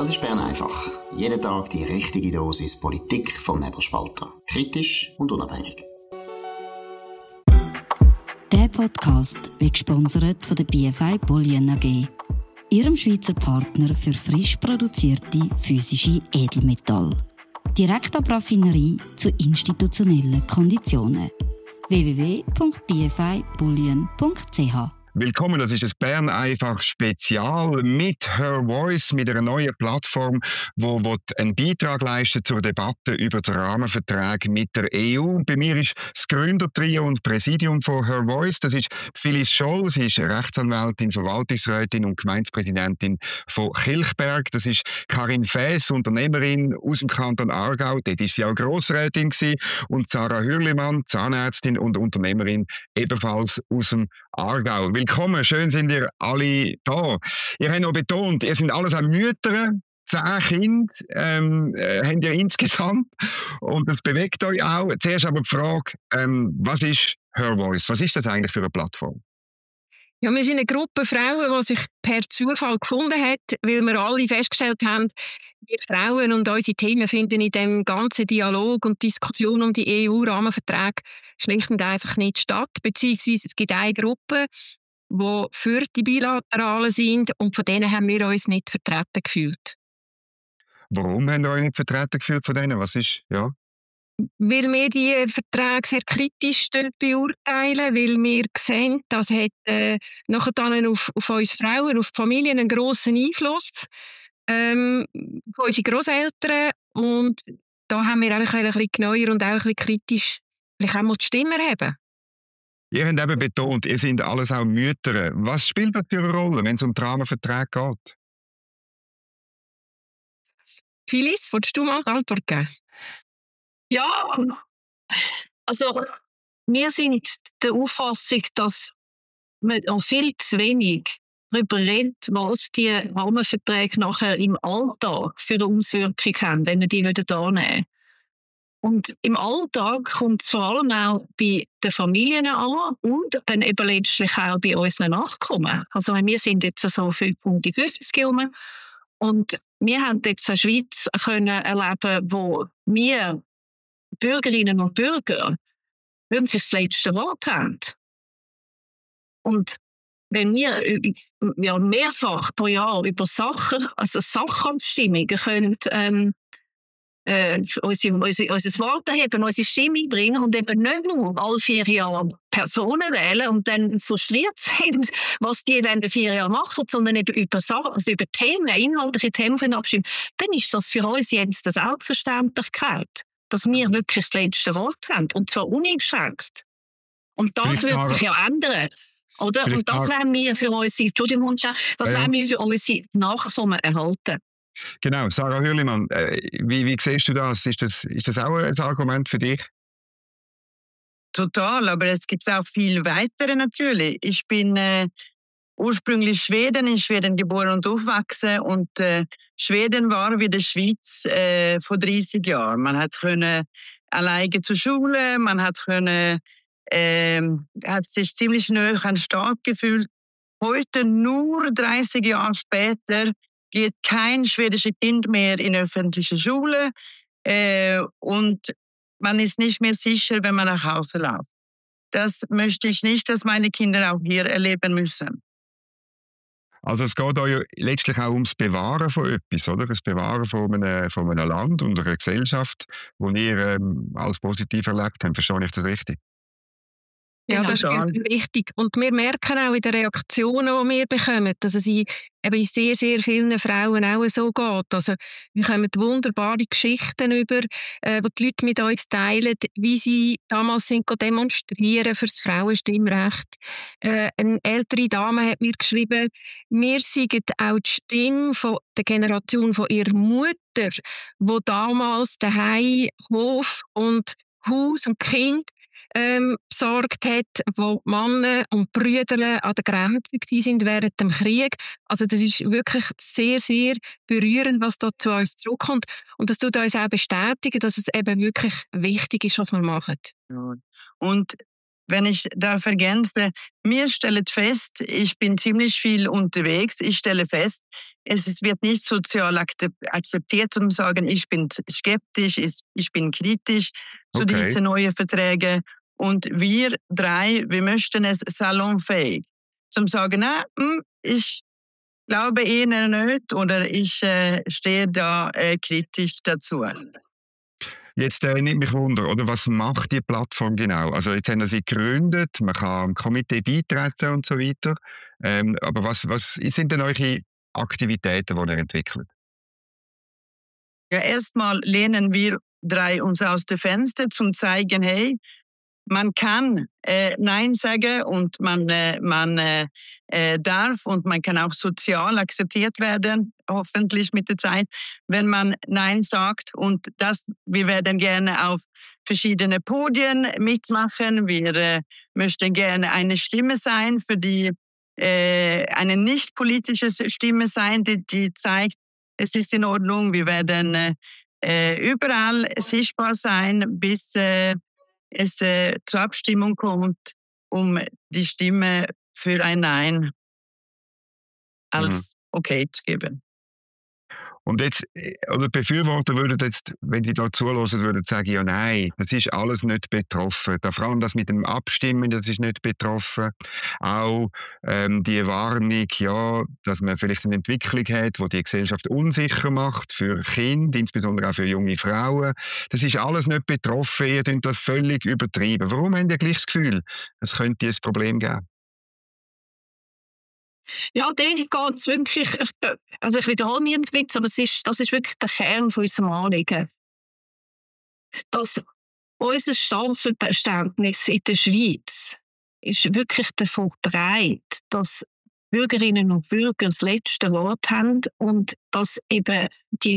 Das ist Bern einfach. Jeden Tag die richtige Dosis Politik vom Nebelspalter. Kritisch und unabhängig. Der Podcast wird gesponsert von der BFI Bullion AG, ihrem Schweizer Partner für frisch produzierte physische Edelmetalle. Direkt ab Raffinerie zu institutionellen Konditionen. www.bfibullion.ch. Willkommen, das ist das Bern einfach Spezial mit Her Voice, mit einer neuen Plattform, wo einen Beitrag leisten zur Debatte über den Rahmenvertrag mit der EU. Bei mir ist das Gründertrio und Präsidium von Her Voice. Das ist Phyllis Scholl, sie ist Rechtsanwältin, Verwaltungsrätin und Gemeindepräsidentin von Kilchberg. Das ist Karin Faes, Unternehmerin aus dem Kanton Aargau. Dort war sie auch Grossrätin gewesen. Und Sarah Hürlimann, Zahnärztin und Unternehmerin, ebenfalls aus dem Aargau. Willkommen, schön sind ihr alle da. Ihr habt noch betont, ihr seid alles auch Mütter, 10 Kinder habt ihr insgesamt und das bewegt euch auch. Zuerst aber die Frage, was ist Her Voice? Was ist das eigentlich für eine Plattform? Ja, wir sind eine Gruppe Frauen, die sich per Zufall gefunden hat, weil wir alle festgestellt haben, wir Frauen und unsere Themen finden in dem ganzen Dialog und Diskussion um die EU-Rahmenverträge schlicht und einfach nicht statt. Beziehungsweise es gibt eine Gruppe, die für die Bilateralen sind und von denen haben wir uns nicht vertreten gefühlt. Warum haben wir euch nicht vertreten gefühlt von denen? Was ist, ja? Weil wir die Verträge sehr kritisch beurteilen, weil wir sehen, das hat nachher dann auf uns Frauen, auf die Familien einen grossen Einfluss. Von unseren Grosseltern. Und da haben wir eigentlich ein bisschen genauer und auch ein bisschen kritisch vielleicht auch mal die Stimme erheben. Ihr habt eben betont, ihr seid alles auch Mütter. Was spielt das für eine Rolle, wenn es um den Rahmenvertrag geht? Phyllis, willst du mal die Antwort geben? Ja, also wir sind der Auffassung, dass man auch viel zu wenig darüber redet, was die Rahmenverträge nachher im Alltag für eine Auswirkung haben, wenn wir die annehmen würden. Und im Alltag kommt es vor allem auch bei den Familien an und dann eben letztlich auch bei unseren Nachkommen. Also wir sind jetzt so um die 50 herum und wir haben jetzt eine Schweiz können erleben, wo wir Bürgerinnen und Bürger wirklich das letzte Wort haben. Und wenn wir ja, mehrfach pro Jahr über Sachen, also Sachabstimmungen können, unser Wort erheben, unsere Stimme bringen und eben nicht nur alle 4 Jahre Personen wählen und dann frustriert sind, was die dann in 4 Jahren machen, sondern eben über Sachen, also über Themen, inhaltliche Themen abstimmen, dann ist das für uns jetzt eine Selbstverständlichkeit, dass wir wirklich das letzte Wort haben und zwar uneingeschränkt. Und das wird sich ja ändern. Oder? Und das werden wir für unsere, das werden wir für unsere Nachkommen erhalten. Genau, Sarah Hürlimann, wie siehst du das? Ist das auch ein Argument für dich? Total, aber es gibt auch viel weitere natürlich. Ich bin ursprünglich in Schweden geboren und aufgewachsen und Schweden war wie die Schweiz vor 30 Jahren. Man hat können alleine zur Schule, man hat sich ziemlich nahe an den Staat gefühlt. Heute, nur 30 Jahre später, geht kein schwedisches Kind mehr in öffentliche Schule und man ist nicht mehr sicher, wenn man nach Hause läuft. Das möchte ich nicht, dass meine Kinder auch hier erleben müssen. Also es geht euch letztlich auch ums Bewahren von etwas, oder? Das Bewahren von einem Land und einer Gesellschaft, die ihr als positiv erlebt habt. Verstehe ich das richtig? Ja, das ist richtig. Und wir merken auch in den Reaktionen, die wir bekommen, dass es eben in sehr, sehr vielen Frauen auch so geht. Also wir bekommen wunderbare Geschichten über, wo die Leute mit uns teilen, wie sie damals sind demonstrieren für das Frauenstimmrecht. Eine ältere Dame hat mir geschrieben, wir seien auch die Stimme von der Generation von ihrer Mutter, die damals daheim Hof und Haus und Kind besorgt hat, wo die Männer und die Brüder an der Grenze waren während dem Krieg. Also das ist wirklich sehr, sehr berührend, was da zu uns zurückkommt. Und das tut uns auch bestätigen, dass es eben wirklich wichtig ist, was wir machen. Und wenn ich darf ergänzen, mir stellt fest, ich bin ziemlich viel unterwegs, ich stelle fest, wird nicht sozial akzeptiert, um zu sagen, ich bin skeptisch, ich bin kritisch zu diesen neuen Verträgen. Und wir drei, wir möchten es salonfähig. Zum sagen, ich glaube eher nicht oder ich stehe da kritisch dazu. Jetzt nimmt mich Wunder, oder? Was macht die Plattform genau? Also jetzt haben Sie gegründet, man kann am Komitee beitreten und so weiter. Aber was sind denn eure Aktivitäten, die ihr entwickelt? Ja, erstmal lehnen wir drei uns aus dem Fenster, zum zeigen, hey, man kann Nein sagen und man darf und man kann auch sozial akzeptiert werden, hoffentlich mit der Zeit, wenn man Nein sagt. Und wir werden gerne auf verschiedene Podien mitmachen. Wir möchten gerne eine Stimme sein, für die eine nicht politische Stimme sein, die zeigt, es ist in Ordnung. Wir werden überall sichtbar sein, bis es zur Abstimmung kommt, um die Stimme für ein Nein als okay zu geben. Und jetzt, oder Befürworter würden jetzt, wenn sie da zuhören, würden sagen, ja nein, das ist alles nicht betroffen. Vor allem das mit dem Abstimmen, das ist nicht betroffen. Auch die Warnung, ja, dass man vielleicht eine Entwicklung hat, die die Gesellschaft unsicher macht für Kinder, insbesondere auch für junge Frauen. Das ist alles nicht betroffen, ihr könnt das völlig übertrieben. Warum habt ihr gleich das Gefühl, es könnte ein Problem geben? Ja, denen geht es wirklich, also ich wiederhole mich ein bisschen, aber das ist wirklich der Kern von unserem Anliegen. Dass unser Staatsverständnis in der Schweiz ist wirklich davon geprägt, dass Bürgerinnen und Bürger das letzte Wort haben und dass eben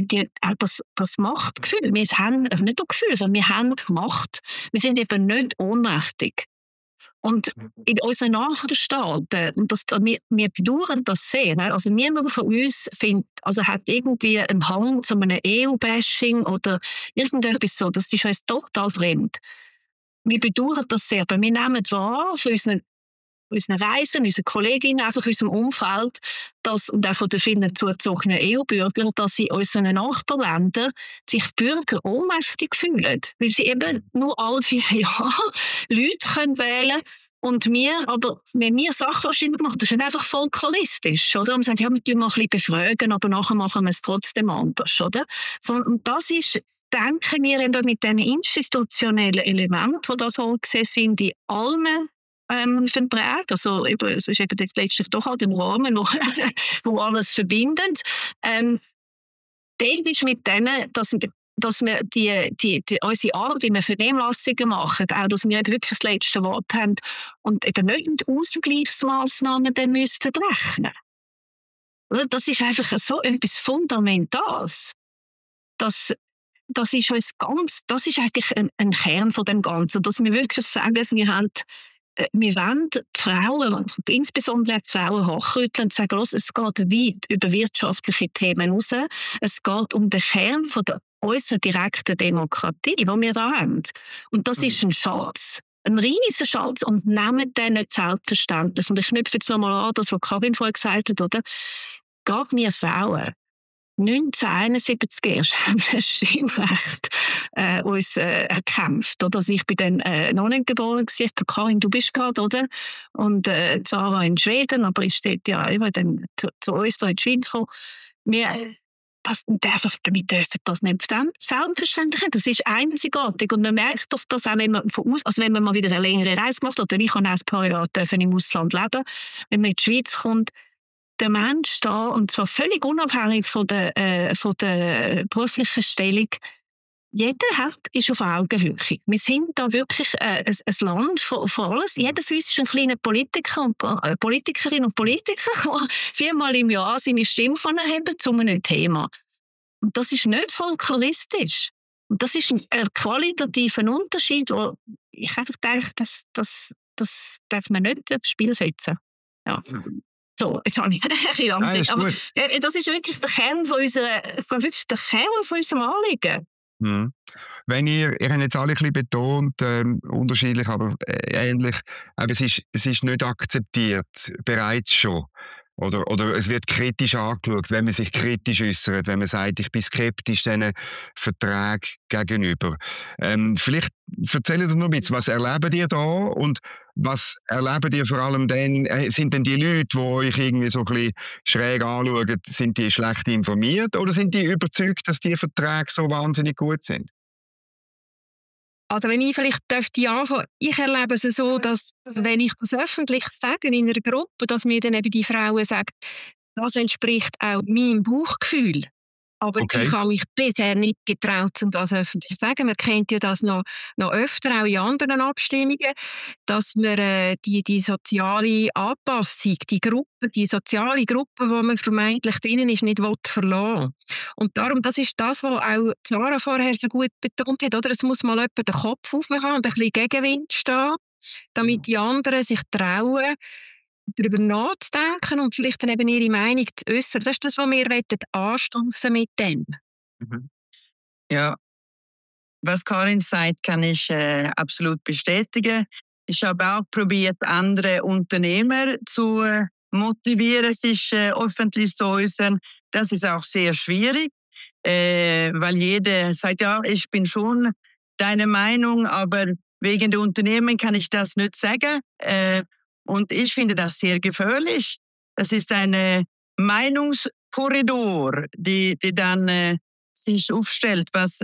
das Machtgefühl, wir haben nicht nur Gefühl, sondern wir haben Macht. Wir sind eben nicht ohnmächtig. Und in unseren Nachbarstaaten, und wir bedauern das sehr, ne? Also niemand von uns hat irgendwie einen Hang zu einem EU-Bashing oder irgendetwas so. Das ist uns total fremd. Wir bedauern das sehr, aber wir nehmen wahr von unseren Reisen, unseren Kolleginnen, einfach in unserem Umfeld, und auch von den vielen zugezogenen EU-Bürgern, dass in unseren Nachbarländern sich Bürger ohnmächtig fühlen, weil sie eben nur alle 4 Jahre Leute wählen können. Und wenn wir Sachverständige machen, das ist nicht einfach folkloristisch, oder? Und wir sagen, ja, wir tun mal ein bisschen befragen, aber nachher machen wir es trotzdem anders, oder? Und das ist, denken wir eben mit diesen institutionellen Elementen, die da vorgesehen sind, in allen Verträge, also es ist eben jetzt letztlich doch halt im Rahmen, wo alles verbindet. Dort ist mit denen, dass wir unsere Arbeit, wie wir Vernehmlassungen machen, auch, dass wir eben wirklich das letzte Wort haben und eben nicht mit Ausgleichsmaßnahmen dann müssten rechnen. Also das ist einfach so etwas Fundamentales. Das ist das ist eigentlich ein Kern von dem Ganzen, dass wir wirklich sagen, wir wollen die Frauen, insbesondere die Frauen, hochrütteln und sagen, es geht weit über wirtschaftliche Themen raus. Es geht um den Kern von unserer direkten Demokratie, die wir da haben. Und das ist ein Schatz. Ein riesiger Schatz und nehmen den nicht selbstverständlich. Und ich knüpfe jetzt nochmal an, das, was Karin vorher gesagt hat, oder? Gerade wir Frauen, 1971 erst haben wir das Stimmrecht uns erkämpft. Oder? Also ich bin dann noch nicht geboren gewesen. Karin, du bist gerade, oder? Und Sarah in Schweden, aber ich stehe ja immer dann zu uns hier in die Schweiz gekommen. Wir dürfen das nicht selbstverständlich haben. Das ist einzigartig. Und man merkt doch das auch, wenn man wenn man mal wieder eine längere Reise macht, oder ich habe auch ein paar Jahre im Ausland leben, wenn man in die Schweiz kommt, der Mensch da, und zwar völlig unabhängig von der beruflichen Stellung, jeder ist auf Augenhöhe. Wir sind da wirklich ein Land von alles. Jeder für uns ist ein kleiner Politiker und Politikerin und Politiker, die 4-mal im Jahr seine Stimme haben zu einem Thema. Und das ist nicht folkloristisch. Und das ist ein qualitativer Unterschied, wo ich einfach denke, das darf man nicht aufs Spiel setzen. Ja. So, jetzt habe ich aber das ist wirklich der Kern von unserem Anliegen. wenn ihr habt jetzt alle ein bisschen betont, unterschiedlich, aber ähnlich, aber es ist nicht akzeptiert, bereits schon. Oder es wird kritisch angeschaut, wenn man sich kritisch äußert, wenn man sagt, ich bin skeptisch diesen Verträgen gegenüber. Vielleicht erzählt ihr noch ein bisschen, was erlebt ihr da und was erlebt ihr vor allem dann, sind denn die Leute, die euch irgendwie so ein bisschen schräg anschauen, sind die schlecht informiert oder sind die überzeugt, dass die Verträge so wahnsinnig gut sind? Also wenn ich vielleicht anfangen, ich erlebe es so, dass wenn ich das öffentlich sage in einer Gruppe, dass mir dann eben die Frauen sagen, das entspricht auch meinem Bauchgefühl. Aber Okay. ich habe mich bisher nicht getraut, um das öffentlich zu sagen. Man kennt ja das noch öfter, auch in anderen Abstimmungen, dass man die soziale Anpassung, die soziale Gruppe, wo man vermeintlich drinnen ist, nicht verlassen will. Und darum, das ist das, was auch Sarah vorher so gut betont hat, oder? Es muss mal jemand den Kopf aufhaben und ein bisschen Gegenwind stehen, damit die anderen sich trauen, darüber nachzudenken und vielleicht dann eben ihre Meinung zu äußern. Das ist das, was wir anstoßen mit dem. Mhm. Ja, was Karin sagt, kann ich absolut bestätigen. Ich habe auch probiert, andere Unternehmer zu motivieren, sich öffentlich zu äußern. Das ist auch sehr schwierig, weil jeder sagt, ja, ich bin schon deiner Meinung, aber wegen der Unternehmen kann ich das nicht sagen. Und ich finde das sehr gefährlich. Das ist ein Meinungskorridor, die dann sich aufstellt, was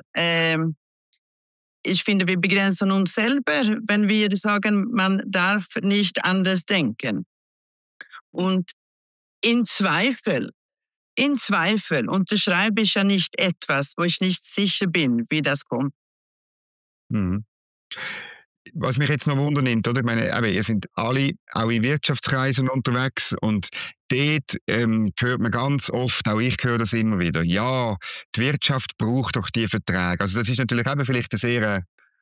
ich finde, wir begrenzen uns selber, wenn wir sagen, man darf nicht anders denken. Und in Zweifel unterschreibe ich ja nicht etwas, wo ich nicht sicher bin, wie das kommt. Mhm. Was mich jetzt noch wundernimmt, oder? Ich meine, eben, ihr seid alle auch in Wirtschaftskreisen unterwegs und dort hört man ganz oft, auch ich höre das immer wieder, ja, die Wirtschaft braucht doch die Verträge. Also das ist natürlich eben vielleicht eine sehr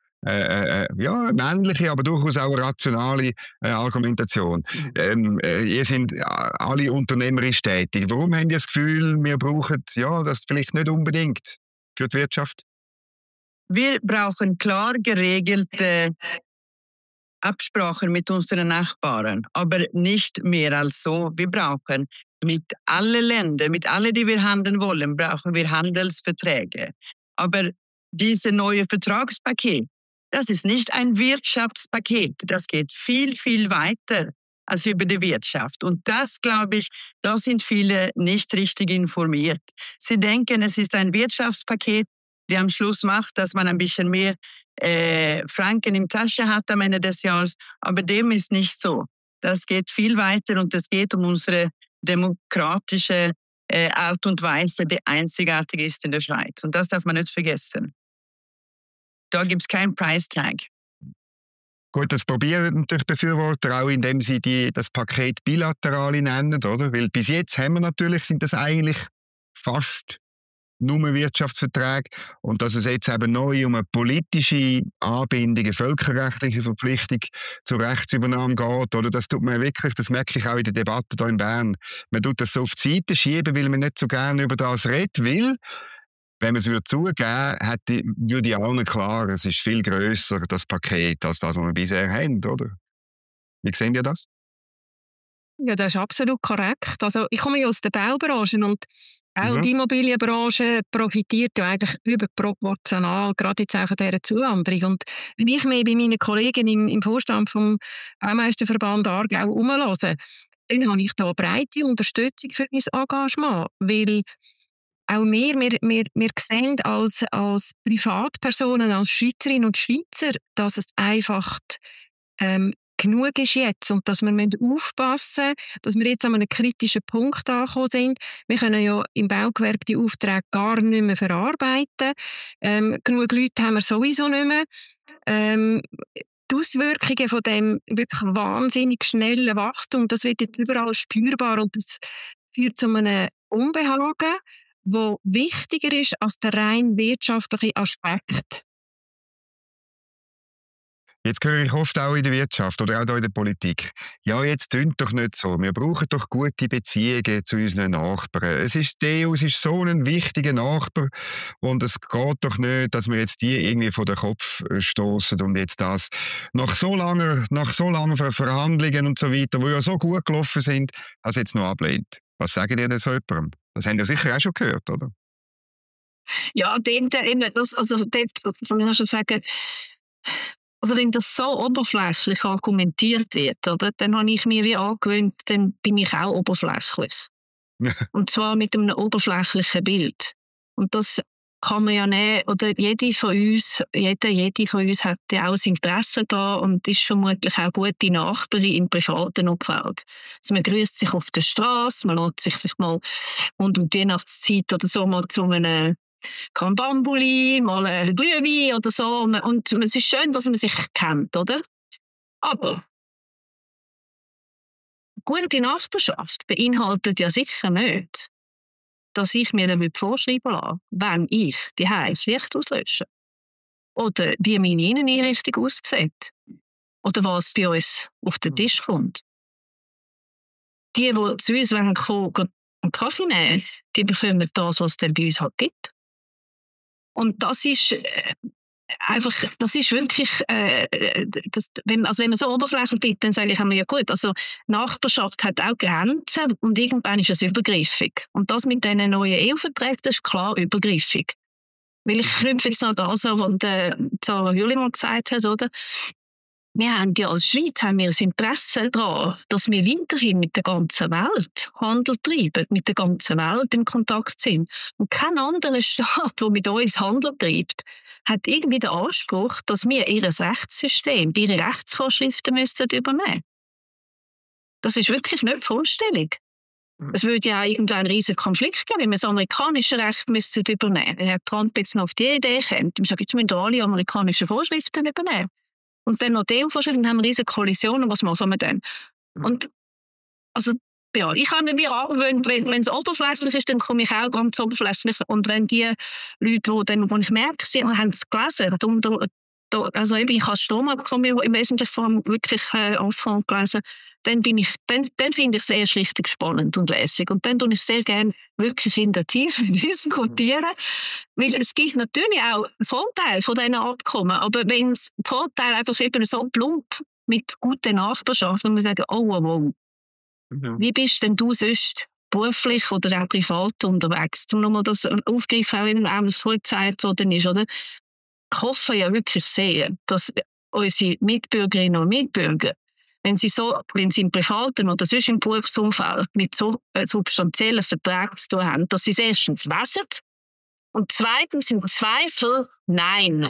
ja, männliche, aber durchaus auch eine rationale Argumentation. Ihr seid alle unternehmerisch tätig. Warum habt ihr das Gefühl, wir brauchen das vielleicht nicht unbedingt für die Wirtschaft? Wir brauchen klar geregelte Absprachen mit unseren Nachbarn, aber nicht mehr als so. Wir brauchen mit allen Ländern, mit allen, die wir handeln wollen, brauchen wir Handelsverträge. Aber dieses neue Vertragspaket, das ist nicht ein Wirtschaftspaket. Das geht viel, viel weiter als über die Wirtschaft. Und das, glaube ich, da sind viele nicht richtig informiert. Sie denken, es ist ein Wirtschaftspaket, die am Schluss macht, dass man ein bisschen mehr Franken in Tasche hat am Ende des Jahres. Aber dem ist nicht so. Das geht viel weiter und es geht um unsere demokratische Art und Weise, die einzigartig ist in der Schweiz. Und das darf man nicht vergessen. Da gibt es keinen Price Tag. Gut, das probieren natürlich Befürworter auch, indem sie das Paket Bilaterale nennen, oder? Weil bis jetzt sind das eigentlich fast nur Wirtschaftsverträge und dass es jetzt eben neu um eine politische Anbindung, eine völkerrechtliche Verpflichtung zur Rechtsübernahme geht, oder? Das merke ich auch in der Debatte hier in Bern. Man tut das so auf die Seite schieben, weil man nicht so gerne über das redet, weil wenn man es zugeben würde ja allen klar, es ist viel grösser, das Paket, als das, was wir bisher haben, oder? Wie sehen ihr das? Ja, das ist absolut korrekt. Also ich komme ja aus der Baubranche und auch die Immobilienbranche profitiert ja eigentlich überproportional, gerade jetzt auch von dieser Zuwanderung. Und wenn ich mich bei meinen Kollegen im Vorstand vom Baumeisterverband Aargau umhöre, dann habe ich da breite Unterstützung für mein Engagement, weil auch wir sehen als Privatpersonen, als Schweizerinnen und Schweizer, dass es einfach genug ist jetzt und dass wir aufpassen müssen, dass wir jetzt an einem kritischen Punkt angekommen sind. Wir können ja im Baugewerbe die Aufträge gar nicht mehr verarbeiten. Genug Leute haben wir sowieso nicht mehr. Die Auswirkungen von dem wirklich wahnsinnig schnellen Wachstum, das wird jetzt überall spürbar und das führt zu einem Unbehagen, wo wichtiger ist als der rein wirtschaftliche Aspekt. Jetzt höre ich oft auch in der Wirtschaft oder auch hier in der Politik. Ja, jetzt tönt doch nicht so. Wir brauchen doch gute Beziehungen zu unseren Nachbarn. Die EU ist so ein wichtiger Nachbar und es geht doch nicht, dass wir jetzt die irgendwie vor den Kopf stoßen und jetzt das nach so langen Verhandlungen und so weiter, die ja so gut gelaufen sind, das jetzt noch ablehnt. Was sagen ihr denn so jemandem? Das haben ihr sicher auch schon gehört, oder? Ja, dort kann ich schon sagen, also wenn das so oberflächlich argumentiert wird, oder, dann habe ich mir wie angewöhnt, dann bin ich auch oberflächlich. Und zwar mit einem oberflächlichen Bild. Und das kann man ja nehmen, oder jede von uns hat ja auch ein Interesse da und ist vermutlich auch gute Nachbarin im privaten Umfeld. Also man grüßt sich auf der Straße, man lässt sich vielleicht mal rund um die Weihnachtszeit oder so mal zu einem Krambambuli, mal ein Glühwein oder so. Und es ist schön, dass man sich kennt, oder? Aber gute Nachbarschaft beinhaltet ja sicher nicht, dass ich mir dann vorschreiben lasse, wenn ich die das Licht auslösche. Oder wie meine Inneneinrichtung aussieht. Oder was bei uns auf den Tisch kommt. Die zu uns kommen, einen Kaffee nehmen, die bekommen das, was es dann bei uns halt gibt. Und das ist das ist wirklich, wenn man so oberflächlich bleibt, dann sage ich einmal, ja gut, also Nachbarschaft hat auch Grenzen und irgendwann ist es übergriffig. Und das mit diesen neuen EU-Verträgen, das ist klar übergriffig. Weil ich knüpfe jetzt noch das an, was Sarah Juli mal gesagt hat, oder? Wir haben ja als Schweiz ein Interesse daran, dass wir weiterhin mit der ganzen Welt Handel treiben, mit der ganzen Welt im Kontakt sind. Und kein anderer Staat, der mit uns Handel treibt, hat irgendwie den Anspruch, dass wir ihr Rechtssystem, ihre Rechtsvorschriften übernehmen müssen. Das ist wirklich nicht die Vorstellung. Es würde ja irgendwann einen riesigen Konflikt geben, wenn wir das amerikanische Recht übernehmen müssten. Herr Trump jetzt noch auf die Idee kommt, ihm sagt, jetzt müssen alle amerikanischen Vorschriften übernehmen. Und dann noch die EU-Vorschriften, haben wir riesige Kollisionen, was machen wir dann? Und also, ja, ich habe mir angewöhnt, wenn es oberflächlich ist, dann komme ich auch ganz oberflächlich. Und wenn die Leute, wo ich merke, sie haben es gelesen, also eben, ich habe Stromabkommen im Wesentlichen vor allem wirklich offen gelesen, dann finde ich es sehr schlichtig spannend und lässig. Und dann tue ich sehr gerne wirklich in der Tiefe diskutieren, weil es gibt natürlich auch Vorteile von diesen Abkommen, aber wenn es Vorteile einfach eben so plump mit guter Nachbarschaft, dann muss man sagen, oh. Wie bist denn du sonst beruflich oder auch privat unterwegs? Um nochmal das aufgreifen, auch wenn es vorhin gesagt worden ist, oder? Ich hoffe ja wirklich sehr, dass unsere Mitbürgerinnen und Mitbürger, wenn sie im privaten oder sonst im Berufsumfeld mit so substanziellen Verträgen zu tun haben, dass sie es erstens lesen und zweitens im Zweifel nein.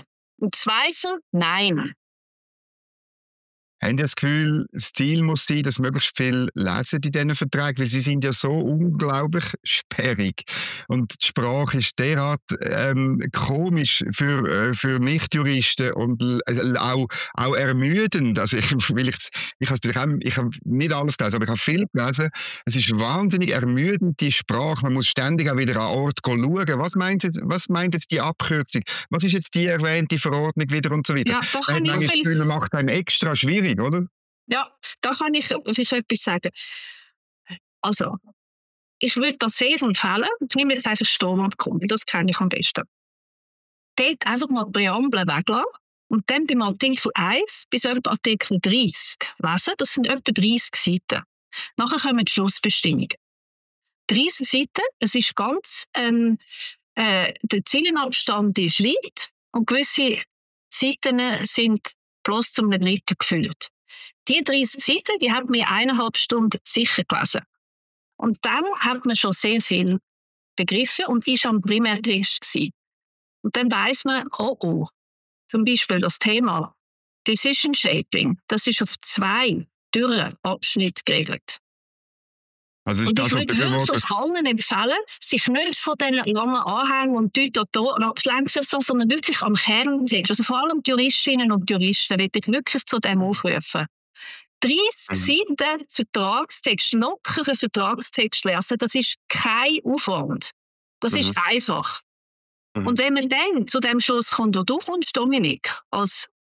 Haben Sie das Gefühl, das Ziel muss sein, dass möglichst viel lesen in diesen Verträgen, weil sie sind ja so unglaublich sperrig. Und die Sprache ist derart komisch für Nichtjuristen und auch ermüdend. Also ich habe nicht alles gelesen, aber ich habe viel gelesen. Es ist wahnsinnig ermüdend, die Sprache. Man muss ständig auch wieder an Ort schauen. Was meint jetzt die Abkürzung? Was ist jetzt die erwähnte Verordnung wieder und so weiter? Ja, da kann das Gefühl, man macht einem extra schwierig, oder? Ja, da kann ich etwas sagen. Also, ich würde das sehr empfehlen. Ich nehme jetzt einfach Stromabkommen, das kenne ich am besten. Dort einfach mal die Präambel weglassen und dann beim Artikel 1 bis etwa Artikel 30 lesen. Das sind etwa 30 Seiten. Nachher kommen die Schlussbestimmungen. 30 Seiten, es ist ganz, der Zeilenabstand ist weit und gewisse Seiten sind bloß zum Drittel gefüllt. Die 30 Seiten, die haben wir 1,5 Stunden sicher gelesen. Und dann hat man schon sehr viel begriffen und ist am Primärtext gewesen. Und dann weiss man, zum Beispiel das Thema Decision Shaping, das ist auf 2 dürre Abschnitte geregelt. Also und ich würde wirklich allen empfehlen, sich nicht von diesen langen Anhängen und dort ablenken, sondern wirklich am Kern sind. Also vor allem die Juristinnen und Juristen würde ich wirklich zu dem aufrufen. 30 Seiten Vertragstext, lockeren Vertragstext lesen, das ist kein Aufwand. Das ist einfach. Und wenn man dann zu dem Schluss kommt, wo du kommst, Dominik, als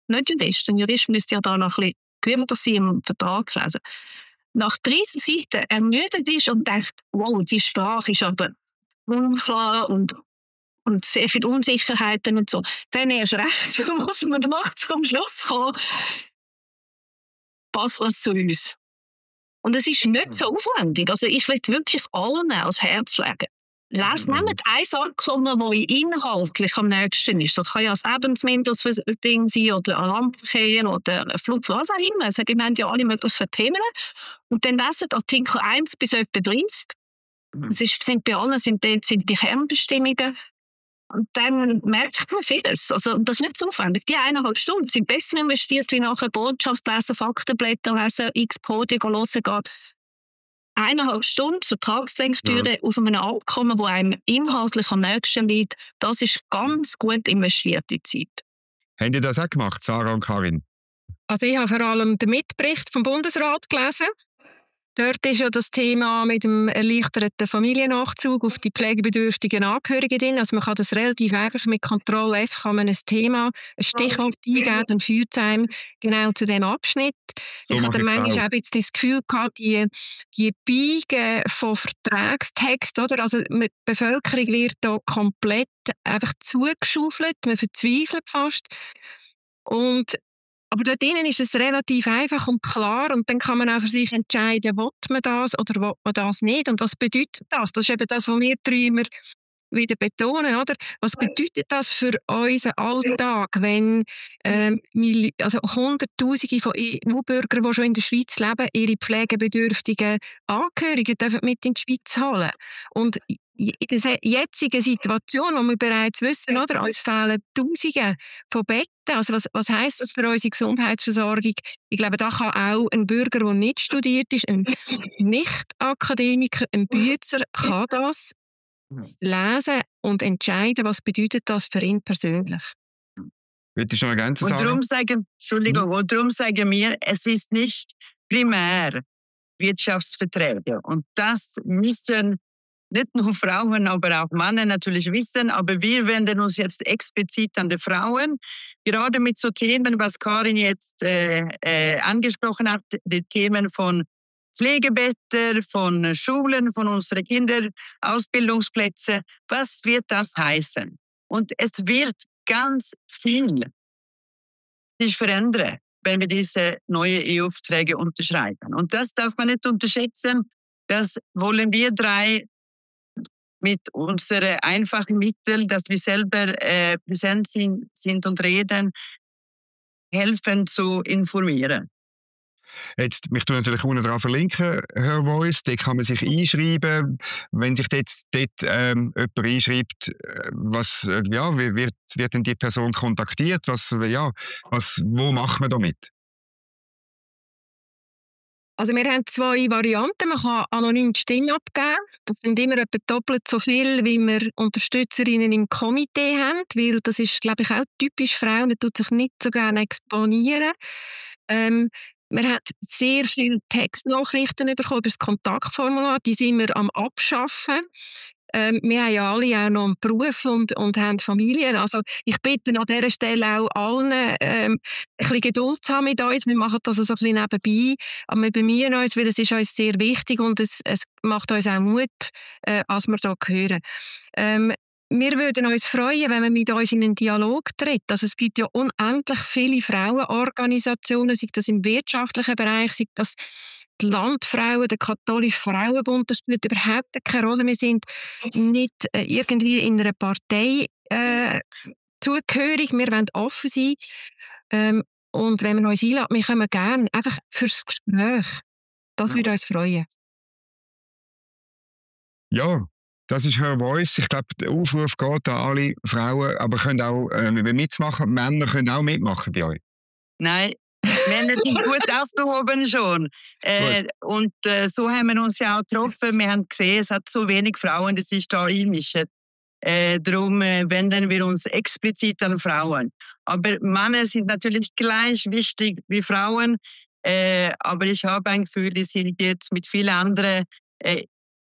nicht Jurist. Ein Jurist müsste ja da noch ein bisschen geübter sein im Vertrag lesen. Nach 30 Seiten ermüdet ist und denkt, wow, die Sprache ist aber unklar und sehr viele Unsicherheiten und so, dann erst recht, da muss man noch zum Schluss kommen, passt das zu uns. Und es ist nicht so aufwendig. Also ich will wirklich allen ans Herz legen. Nehmt ein Sacknummer, das inhaltlich am nächsten ist. Das kann ja ein Lebensmittelding sein oder ein Landverkehr oder ein Flug, was auch immer. Also, wir haben ja alle möglichen Themen. Und dann lesen Artikel 1 bis etwa 30. Sind bei allen sind die Kernbestimmungen. Und dann merkt man vieles. Also, das ist nicht so aufwendig. Die 1,5 Stunden sind besser investiert, wie nachher Botschaft lesen, Faktenblätter lesen, x Podien hören geht. 1,5 Stunden Vertragslektüre auf einem Abkommen, das einem inhaltlich am nächsten liegt, das ist ganz gut investierte Zeit. Haben ihr das auch gemacht, Sarah und Karin? Also ich habe vor allem den Mitbericht vom Bundesrat gelesen. Dort ist ja das Thema mit dem erleichterten Familiennachzug auf die pflegebedürftigen Angehörigen drin. Also man kann das relativ einfach mit Ctrl+F kann man ein Thema, ein Stichwort eingeben, dann führt es einem genau zu dem Abschnitt. So ich hatte manchmal auch ein bisschen das Gefühl gehabt, die Biegen von Vertragstext, oder? Also die Bevölkerung wird da komplett einfach zugeschaufelt, man verzweifelt fast. Aber dort drinnen ist es relativ einfach und klar und dann kann man auch für sich entscheiden, will man das oder will man das nicht und was bedeutet das? Das ist eben das, was wir drei immer wieder betonen, oder? Was bedeutet das für unseren Alltag, wenn Hunderttausende von EU-Bürgern, die schon in der Schweiz leben, ihre pflegebedürftigen Angehörigen dürfen mit in die Schweiz holen? Und in der jetzigen Situation, wo wir bereits wissen, oder, uns fehlen Tausende von Betten. Also was heisst das für unsere Gesundheitsversorgung? Ich glaube, da kann auch ein Bürger, der nicht studiert ist, ein Nicht-Akademiker, ein Bützer, kann das lesen und entscheiden, was bedeutet das für ihn persönlich. Willst du noch ergänzen, Sarah? Und darum sagen wir, es ist nicht primär Wirtschaftsverträge. Und das müssen nicht nur Frauen, aber auch Männer natürlich wissen. Aber wir wenden uns jetzt explizit an die Frauen. Gerade mit so Themen, was Karin jetzt angesprochen hat, die Themen von Pflegebetten, von Schulen, von unseren Kindern, Ausbildungsplätze. Was wird das heißen? Und es wird ganz viel sich verändern, wenn wir diese neuen EU-Verträge unterschreiben. Und das darf man nicht unterschätzen. Das wollen wir drei mit unseren einfachen Mitteln, dass wir selber präsent sind und reden, helfen zu informieren. Jetzt, mich tue natürlich unten dran verlinken, Her Voice, da kann man sich einschreiben. Wenn sich dort jemand einschreibt, wie wird denn die Person kontaktiert? Wo macht man damit? Also wir haben 2 Varianten. Man kann anonym die Stimme abgeben. Das sind immer etwa doppelt so viel, wie wir Unterstützerinnen im Komitee haben, weil das ist, glaube ich, auch typisch Frauen. Man tut sich nicht so gerne exponieren. Wir haben sehr viele Textnachrichten bekommen über das Kontaktformular. Die sind wir am Abschaffen. Wir haben ja alle auch noch einen Beruf und haben Familien. Also ich bitte an dieser Stelle auch allen, ein bisschen Geduld zu haben mit uns. Wir machen das so ein bisschen nebenbei, aber wir bemühen uns, weil es ist uns sehr wichtig und es macht uns auch Mut, als wir da hören. Wir würden uns freuen, wenn man mit uns in einen Dialog tritt. Also es gibt ja unendlich viele Frauenorganisationen, sei das im wirtschaftlichen Bereich, sei das die Landfrauen, der katholische Frauenbund, das spielt überhaupt keine Rolle. Wir sind nicht irgendwie in einer Partei zugehörig, wir wollen offen sein. Und wenn man uns einlädt, wir kommen gerne einfach fürs Gespräch. Das würde uns freuen. Ja, das ist Her Voice. Ich glaube, der Aufruf geht an alle Frauen, aber können auch mitmachen. Männer können auch mitmachen bei euch. Nein, Männer sind gut aufgehoben schon. Und so haben wir uns ja auch getroffen. Wir haben gesehen, es hat so wenig Frauen, die sich da einmischen. Darum wenden wir uns explizit an Frauen. Aber Männer sind natürlich gleich wichtig wie Frauen. Aber ich habe ein Gefühl, die sind jetzt mit vielen anderen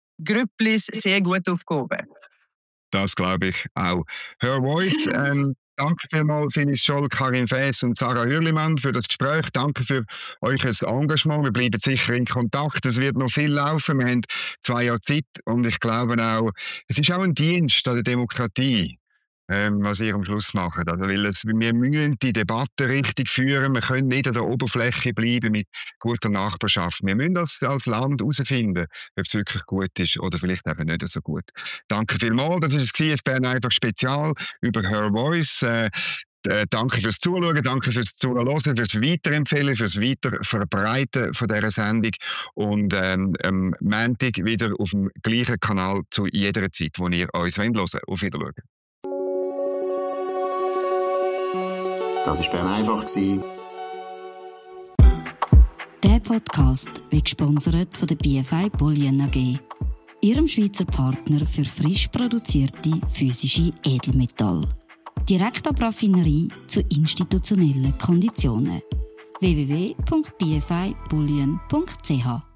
Grüpplis sehr gut aufgehoben. Das glaube ich auch. Her Voice, Danke vielmals, Phyllis Scholl, Karin Faes und Sarah Hürlimann für das Gespräch. Danke für euer Engagement. Wir bleiben sicher in Kontakt. Es wird noch viel laufen. Wir haben 2 Jahre Zeit und ich glaube auch, es ist auch ein Dienst an der Demokratie, was ihr am Schluss macht. Also, wir müssen die Debatte richtig führen. Wir können nicht an der Oberfläche bleiben mit guter Nachbarschaft. Wir müssen als Land herausfinden, ob es wirklich gut ist oder vielleicht eben nicht so gut. Danke vielmals. Das war es Bern einfach Spezial über Her Voice. Danke fürs Zuschauen, danke fürs Zuhören, fürs Weiterempfehlen, fürs Weiterverbreiten von dieser Sendung. Und am Montag wieder auf dem gleichen Kanal zu jeder Zeit, wo ihr uns hören wollt. Auf Wiedersehen. Das war Bern einfach. Der Podcast wird gesponsert von der BFI Bullion AG, ihrem Schweizer Partner für frisch produzierte physische Edelmetalle. Direkt ab Raffinerie zu institutionellen Konditionen. www.bfibullion.ch